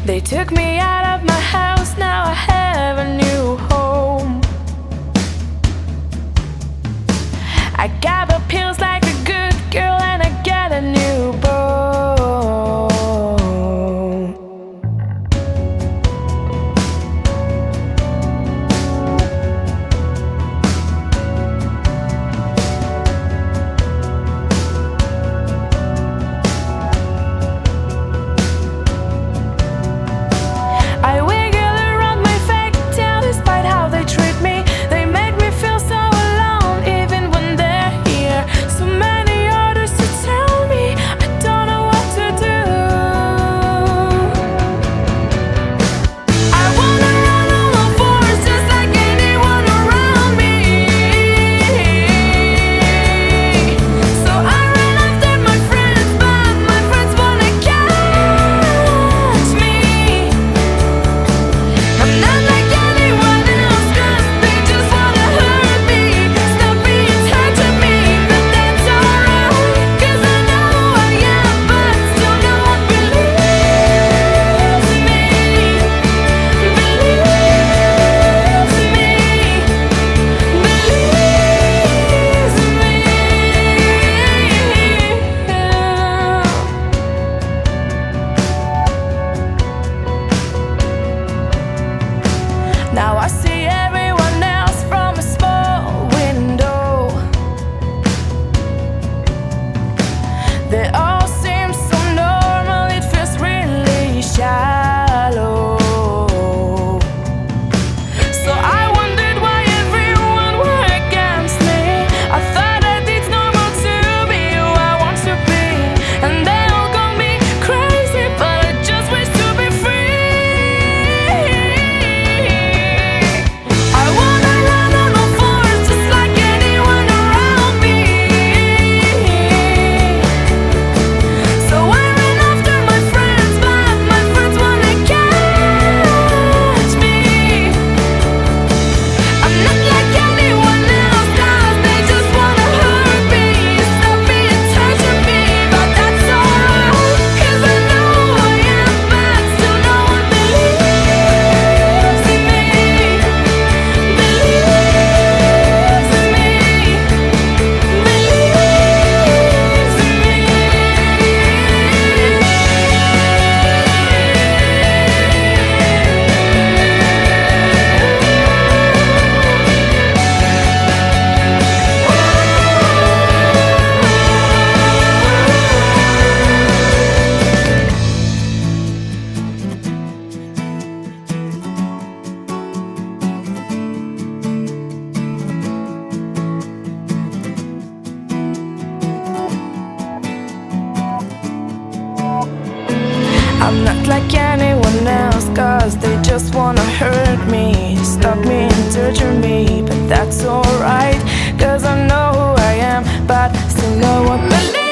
They took me out of my house, now I have a new home. I got the pills like a good girl, and I got a new beau. I wiggle around my fake tail despite how they treat me. They make me feel so alone even when they're here. So many orders to tell me I don't know what to do. I wanna run on all fours just like anyone around me. So I run after my friends, but my friends wanna catch me. I'm not like anyone else, 'cause they just wanna hurt me. Stop being tied to me, but that's alright, 'cause I know who I am, but still no one believes me. Now I see everyone else from a small window. They all seem so normal, it feels really shallow. So I wondered why everyone were against me. I thought that it's normal to be who I want to be, and they all call me crazy, but I just wish to be free. I wanna run on all fours just like anyone around me. So I run after my friends, but my friends wanna catch me. I'm not like anyone else, 'cause they just wanna hurt me. Stop being tied to me, but that's alright, 'cause I know who I am, but still no one believes in me. Believes in me. Believes in me. I'm not like anyone else, 'cause they just wanna hurt me. Stop me and torture me, but that's alright, 'cause I know who I am, but still no one believes.